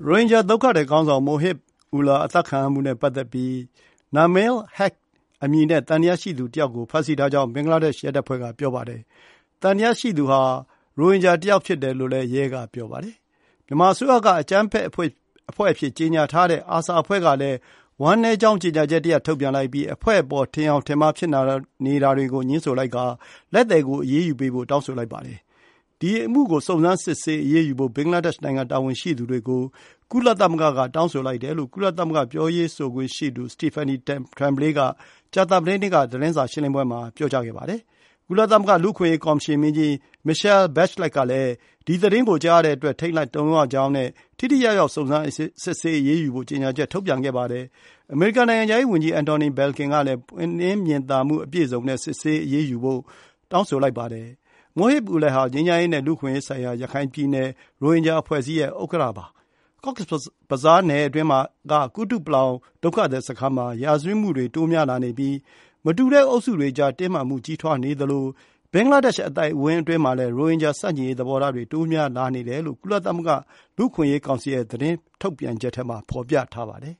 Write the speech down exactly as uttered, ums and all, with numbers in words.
ရိုဟင်ဂျာဒုက္ခသည်ခေါင်းဆောင်မိုဟစ်အူလာအသတ်ခံရမှုနဲ့ပတ်သက်ပြီး နာမည်ဟက်အမည်နဲ့သံသယရှိသူတယောက်ကိုဖမ်းဆီးထားကြောင်းဘင်္ဂလားဒေ့ရှ်ရဲတပ်ဖွဲ့ကပြောပါတယ်။သံသယရှိသူဟာရိုဟင်ဂျာတယောက်ဖြစ်တယ်လို့လည်းရဲကပြောပါတယ်။မြန်မာအစိုးရကအကြမ်းဖက်အဖွဲ့အဖွဲ့အဖြစ်ကြေညာထားတဲ့အာဆာအဖွဲ့ကလည်းဝမ်းနည်းကြောင်းကြေညာချက်တရပ်ထုတ်ပြန်လိုက်ပြီးအဖွဲ့အပေါ်ထင်အောင်ထင်မှားဖြစ်နေတာတွေကိုငြင်းဆိုလိုက်ကာလက်သည်ကိုအရေးယူပေးဖို့တောင်းဆိုလိုက်ပါတယ်။ဒီအမှုကိုစုံစမ်းစစ်ဆေးအရေးယူဖို့ဘင်္ဂလားဒေ့ရှ်နိုင်ငံတာဝန်ရှိသူတွေကိုကုလသမဂ္ဂကတောင်းဆိုလိုက်တယ်လို့ကုလသမဂ္ဂပြောရေးဆိုခွင့်ရှိသူ Stephanie Tremblay ကကြာသပတေးနေ့ကသတင်းစာရှင်းလင်းပွဲမှာပြောကြားခဲ့ပါတယ်။ကုလသမဂ္ဂလူ့အခွင့်အရေးကော်မရှင်မင်းကြီး Michelle Bachelet ကလည်းဒီသတင်းကိုကြားရတဲ့အတွက်ထိတ်လန့်တုန်လှုပ်ရကြောင်းနဲ့ထိထိရောက်ရောက်စုံစမ်းစစ်ဆေးအရေးယူဖို့ကြေညာချက်ထုတ်ပြန်ခဲ့ပါတယ်။အမေရိကန်နိုင်ငံခြားရေးဝန်ကြီး Antony Blinken ကလည်းပွင့်လင်းမြင်သာမှုအပြည့်အစုံနဲ့စစ်ဆေးအရေးယူဖို့တောင်းဆိုလိုက်ပါတယ်။မိုဟစ်အူလာဟာငြိမ်းချမ်းရေးနဲ့လူ့အခွင့်အရေးဆိုင်ရာရခိုင်ပြည်နယ်ရိုဟင်ဂျာအဖွဲ့အစည်းရဲ့ဥက္ကဋ္ဌပါ။ Cox's Bazar နယ်အတွင်းမှာကကုတုပလောင်ဒုက္ခသည်စခန်းမှာရာဇဝတ်မှုတွေတိုးများလာနေပြီးမတူတဲ့အုပ်စုတွေကြားတင်းမာမှုကြီးထွားနေသလိုဘင်္ဂလားဒေ့ရှ်အသိုက်အဝန်းအတွင်းမှာလည်းရိုဟင်ဂျာဆန့်ကျင်ရေးသဘောထားတွေတိုးများလာနေတယ်လို့ကုလသမဂ္ဂလူ့အခွင့်အရေးကောင်စီရဲ့သတင်းထုတ်ပြန်ချက်ထဲမှာဖော်ပြထားပါတယ်